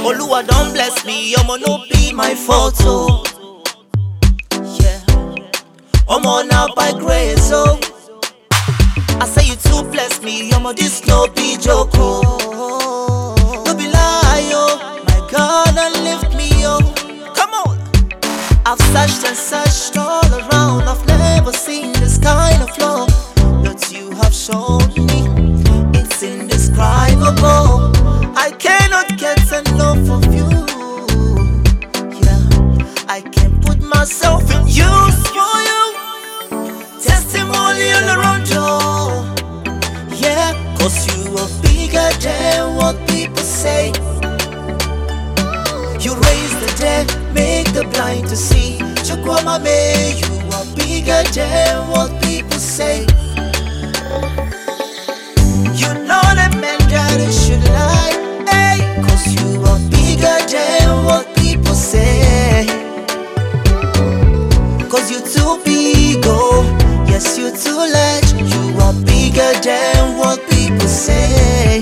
Oluwa don't bless me, Omo no be my fault, oh. Yeah, Omo now by grace, oh. I say you too bless me, Omo this no be joke, oh. No be lie, oh. My God and lift me, oh. Come on. I've searched and searched all around, I've never seen this kind of love that you have shown me. It's indescribable. I cannot get enough of you. Yeah, I can put myself in use for you. Testimony all around you. Yeah, cause you are bigger than what people say. You raise the dead, make the blind to see. Chukwamame, you are bigger than what people say. You know the man that it should lie, hey, cause you are bigger than what people say. Cause you too big, oh, yes you too large. You are bigger than what people say.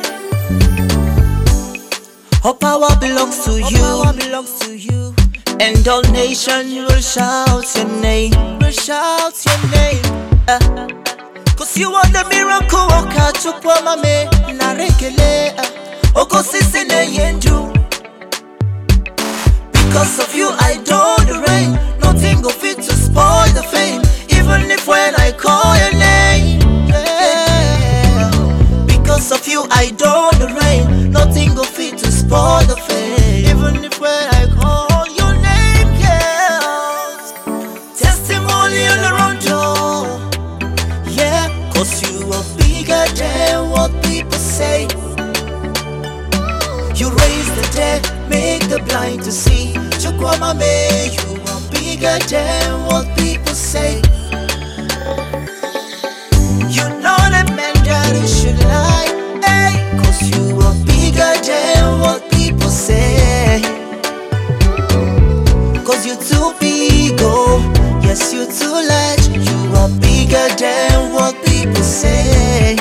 All power belongs to you, and all nations will shout your name, Cause you are the miracle worker, Chukwamame, narekele, okosisi ne yendu. Because of you I don't the rain, nothing go fit to spoil the fame. Even if when I call your name, yeah. Because of you I don't the rain, nothing go fit to spoil the fame. Even if when I call your name, yeah. Testimony all around you. Yeah, cause you are bigger than what people say. You raise the dead, make the blind to see. Chukwamame, you are bigger than what people say. You know the man that it should lie, hey, cause you are bigger than what people say. Cause you too big, oh, yes you too large. You are bigger than what people say.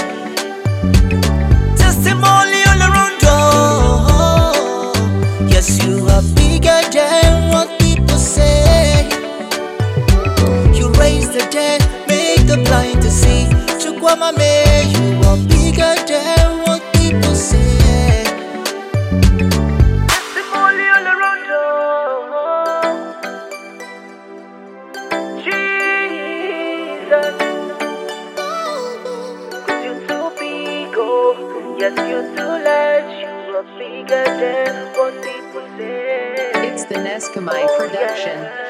Testimony all around, oh, yes you are bigger than what people say. You raise the dead, make the blind to see. Chukwamame, you are bigger than what people say. Testimony all around, oh, Jesus. Yes, you too large, you are bigger than what people say. It's the Neskamai production.